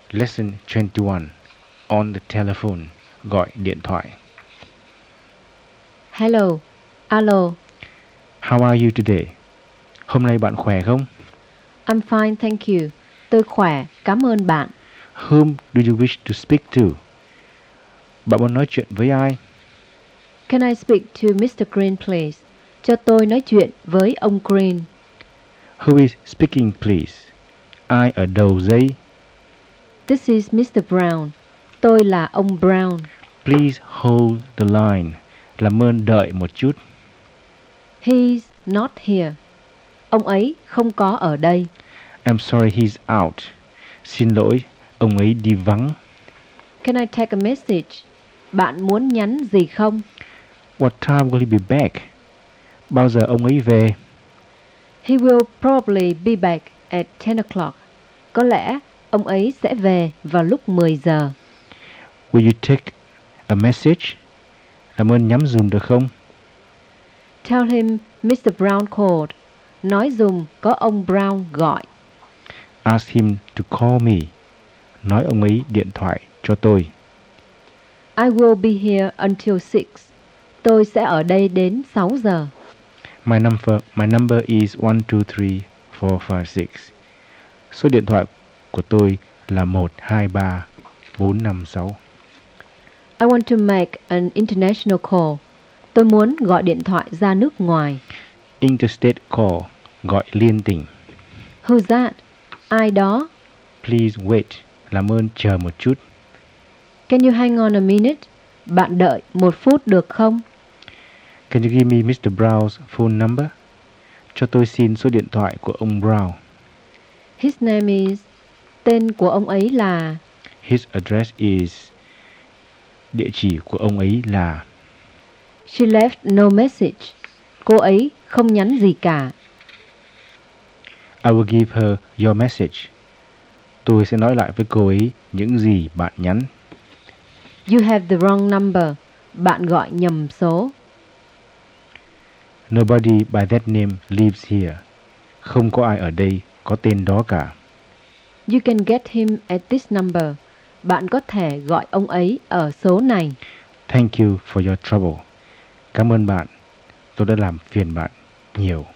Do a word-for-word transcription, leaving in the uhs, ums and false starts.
Lesson twenty-one. On the telephone. Gọi điện thoại. Hello. Alo. How are you today? Hôm nay bạn khỏe không? I'm fine, thank you. Tôi khỏe, cảm ơn bạn. Whom do you wish to speak to? Bạn muốn nói chuyện với ai? Can I speak to mister Green, please? Cho tôi nói chuyện với ông Green. Who is speaking, please? Ai ở đầu dây? This is mister Brown. Tôi là ông Brown. Please hold the line. Làm ơn đợi một chút. He's not here. Ông ấy không có ở đây. I'm sorry, he's out. Xin lỗi, ông ấy đi vắng. Can I take a message? Bạn muốn nhắn gì không? What time will he be back? Bao giờ ông ấy về? He will probably be back at ten o'clock. Có lẽ ông ấy sẽ về vào lúc mười giờ. Will you take a message? Làm ơn nhắn dùm được không? Tell him mister Brown called. Nói dùm có ông Brown gọi. Ask him to call me. Nói ông ấy điện thoại cho tôi. I will be here until six. Tôi sẽ ở đây đến sáu giờ. My number, my number is one two three four five six. Số điện thoại của tôi là một hai ba bốn năm sáu. I want to make an international call. Tôi muốn gọi điện thoại ra nước ngoài. Interstate call. Gọi liên tỉnh. Who's that? Ai đó? Please wait. Làm ơn chờ một chút. Can you hang on a minute? Bạn đợi một phút được không? Can you give me mister Brown's phone number? Cho tôi xin số điện thoại của ông Brown. His name is... Tên của ông ấy là... His address is... Địa chỉ của ông ấy là... She left no message. Cô ấy không nhắn gì cả. I will give her your message. Tôi sẽ nói lại với cô ấy những gì bạn nhắn. You have the wrong number. Bạn gọi nhầm số. Nobody by that name lives here. Không có ai ở đây có tên đó cả. You can get him at this number. Bạn có thể gọi ông ấy ở số này. Thank you for your trouble. Cảm ơn bạn. Tôi đã làm phiền bạn nhiều.